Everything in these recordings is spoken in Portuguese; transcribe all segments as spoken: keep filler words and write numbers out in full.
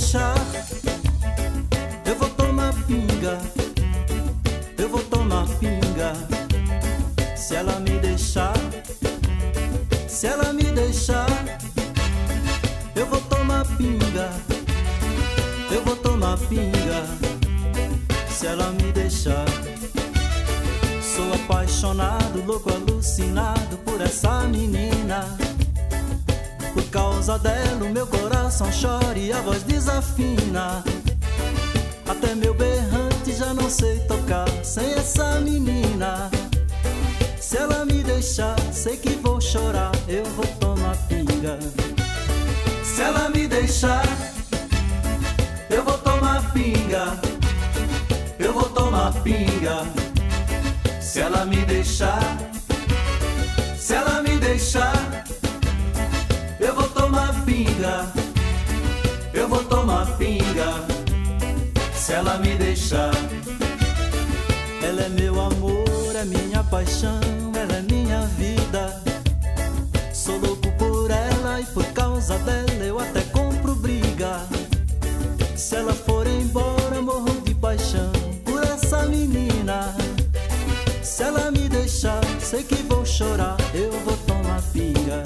deixar, eu vou tomar pinga, eu vou tomar pinga. Se ela me deixar, se ela me deixar, eu vou tomar pinga, eu vou tomar pinga. Se ela me deixar, sou apaixonado, louco, alucinado por essa menina. Por causa dela o meu coração chora e a voz desafina. Até meu berrante já não sei tocar sem essa menina. Se ela me deixar, sei que vou chorar, eu vou tomar pinga. Se ela me deixar, eu vou tomar pinga, eu vou tomar pinga. Se ela me deixar, se ela me deixar, eu vou tomar pinga, eu vou tomar pinga. Se ela me deixar, ela é meu amor, é minha paixão, ela é minha vida. Sou louco por ela e por causa dela eu até compro briga. Se ela for embora morro de paixão por essa menina. Se ela me deixar, sei que vou chorar, eu vou tomar pinga.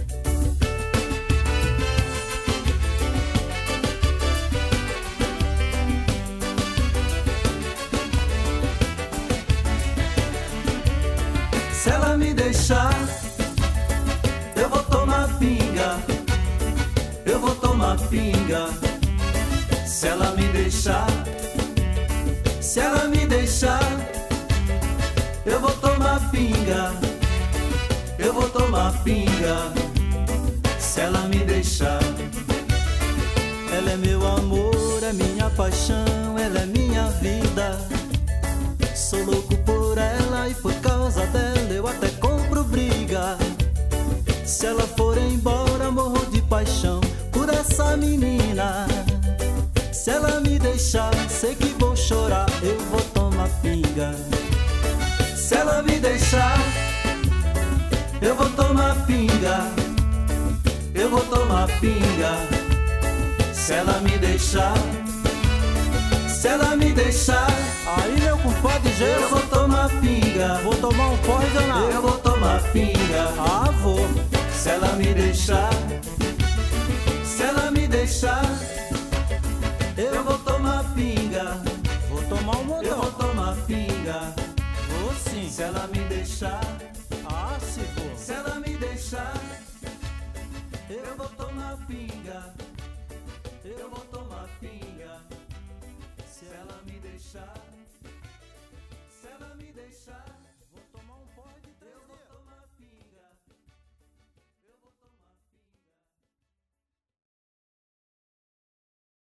Se ela me deixar, eu vou tomar pinga, eu vou tomar pinga. Se ela me deixar, se ela me deixar, eu vou tomar pinga, eu vou tomar pinga. Se ela me deixar, ela é meu amor, é minha paixão, ela é minha vida. Sou louco por ela e por causa dela eu até compro briga. Se ela for embora morro de paixão por essa menina. Se ela me deixar, sei que vou chorar, eu vou tomar pinga. Se ela me deixar, eu vou tomar pinga, eu vou tomar pinga. Se ela me deixar, se ela me deixar, aí meu compadre Gelo, eu vou tomar pinga, vou tomar um porre danado. eu vou tomar pinga. Ah, vou. Se ela me deixar, se ela me deixar, eu vou tomar pinga, Vou tomar um eu vou montão. tomar pinga. Vou sim. Se ela me deixar, Ah, se for. se ela me deixar, eu vou tomar pinga, eu vou tomar